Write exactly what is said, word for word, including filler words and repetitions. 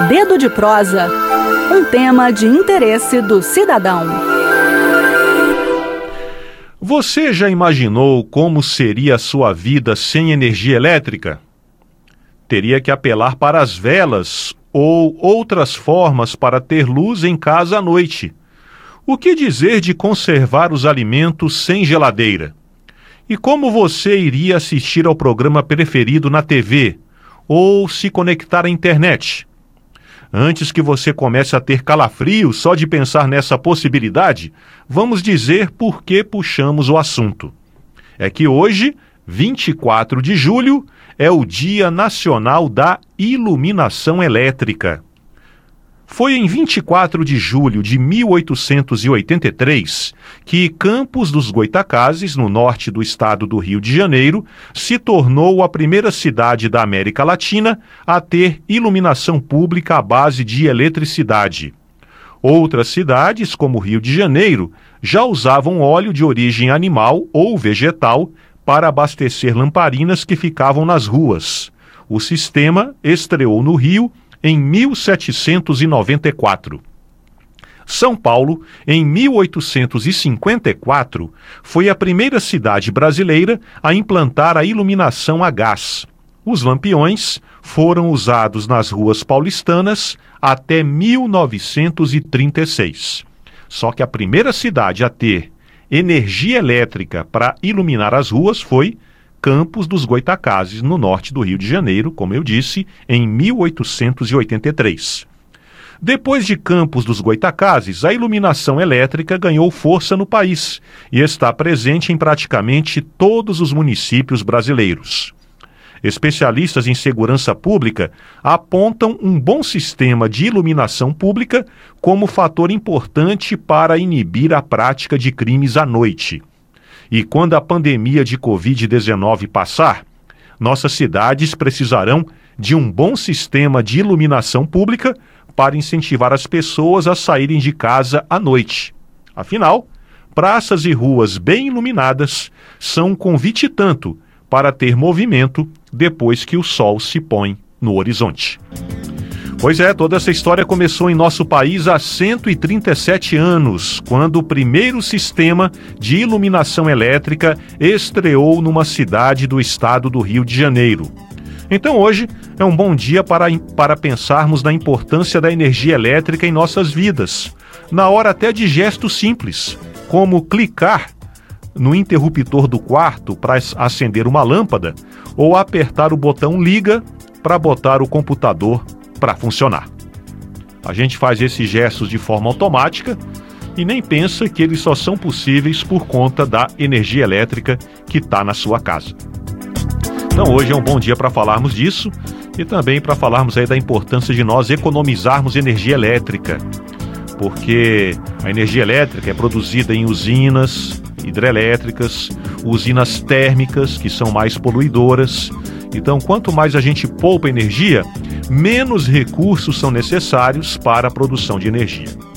Dedo de Prosa, um tema de interesse do cidadão. Você já imaginou como seria a sua vida sem energia elétrica? Teria que apelar para as velas ou outras formas para ter luz em casa à noite. O que dizer de conservar os alimentos sem geladeira? E como você iria assistir ao programa preferido na T V ou se conectar à internet? Antes que você comece a ter calafrio só de pensar nessa possibilidade, vamos dizer por que puxamos o assunto. É que hoje, vinte e quatro de julho, é o Dia Nacional da Iluminação Elétrica. Foi em vinte e quatro de julho de mil oitocentos e oitenta e três que Campos dos Goytacazes, no norte do estado do Rio de Janeiro, se tornou a primeira cidade da América Latina a ter iluminação pública à base de eletricidade. Outras cidades, como o Rio de Janeiro, já usavam óleo de origem animal ou vegetal para abastecer lamparinas que ficavam nas ruas. O sistema estreou no Rio em mil setecentos e noventa e quatro. São Paulo, em mil oitocentos e cinquenta e quatro, foi a primeira cidade brasileira a implantar a iluminação a gás. Os lampiões foram usados nas ruas paulistanas até mil novecentos e trinta e seis. Só que a primeira cidade a ter energia elétrica para iluminar as ruas foi Campos dos Goytacazes, no norte do Rio de Janeiro, como eu disse, em mil oitocentos e oitenta e três. Depois de Campos dos Goytacazes, a iluminação elétrica ganhou força no país e está presente em praticamente todos os municípios brasileiros. Especialistas em segurança pública apontam um bom sistema de iluminação pública como fator importante para inibir a prática de crimes à noite. E quando a pandemia de covid dezenove passar, nossas cidades precisarão de um bom sistema de iluminação pública para incentivar as pessoas a saírem de casa à noite. Afinal, praças e ruas bem iluminadas são um convite tanto para ter movimento depois que o sol se põe no horizonte. Pois é, toda essa história começou em nosso país há cento e trinta e sete anos, quando o primeiro sistema de iluminação elétrica estreou numa cidade do estado do Rio de Janeiro. Então hoje é um bom dia para, para pensarmos na importância da energia elétrica em nossas vidas, na hora até de gestos simples, como clicar no interruptor do quarto para acender uma lâmpada ou apertar o botão liga para botar o computador para funcionar. A gente faz esses gestos de forma automática e nem pensa que eles só são possíveis por conta da energia elétrica que está na sua casa. Então hoje é um bom dia para falarmos disso e também para falarmos aí da importância de nós economizarmos energia elétrica, porque a energia elétrica é produzida em usinas hidrelétricas, usinas térmicas que são mais poluidoras. Então, quanto mais a gente poupa energia, menos recursos são necessários para a produção de energia.